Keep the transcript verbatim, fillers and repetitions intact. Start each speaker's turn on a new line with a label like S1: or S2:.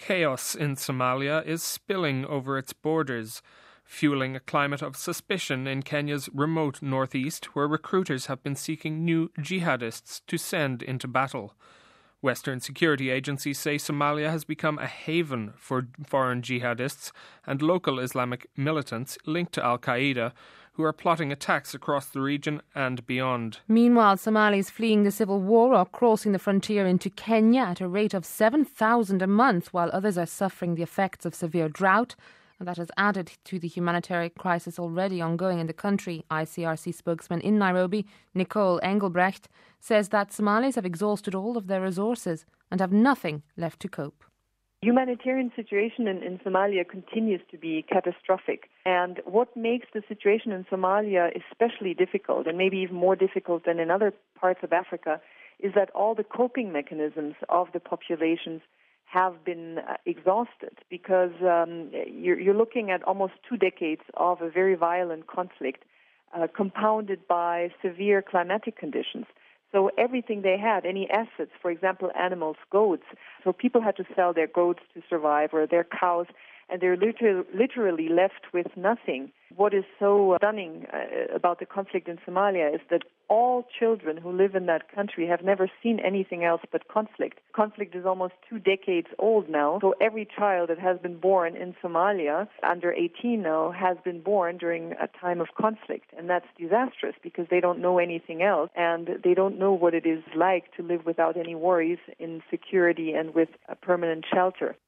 S1: Chaos in Somalia is spilling over its borders, fueling a climate of suspicion in Kenya's remote northeast, where recruiters have been seeking new jihadists to send into battle. Western security agencies say Somalia has become a haven for foreign jihadists and local Islamic militants linked to Al-Qaeda, who are plotting attacks across the region and beyond.
S2: Meanwhile, Somalis fleeing the civil war are crossing the frontier into Kenya at a rate of seven thousand a month, while others are suffering the effects of severe drought. And that has added to the humanitarian crisis already ongoing in the country. I C R C spokesman in Nairobi, Nicole Engelbrecht, says that Somalis have exhausted all of their resources and have nothing left to cope.
S3: The humanitarian situation in, in Somalia continues to be catastrophic. And what makes the situation in Somalia especially difficult, and maybe even more difficult than in other parts of Africa, is that all the coping mechanisms of the populations have been uh, exhausted, because um, you're, you're looking at almost two decades of a very violent conflict, uh, compounded by severe climatic conditions. So everything they had, any assets, for example, animals, goats. So people had to sell their goats to survive, or their cows, and they're literally, literally left with nothing. What is so stunning uh, about the conflict in Somalia is that all children who live in that country have never seen anything else but conflict. Conflict is almost two decades old now, so every child that has been born in Somalia, under eighteen now, has been born during a time of conflict. And that's disastrous because they don't know anything else, and they don't know what it is like to live without any worries, in security and with a permanent shelter.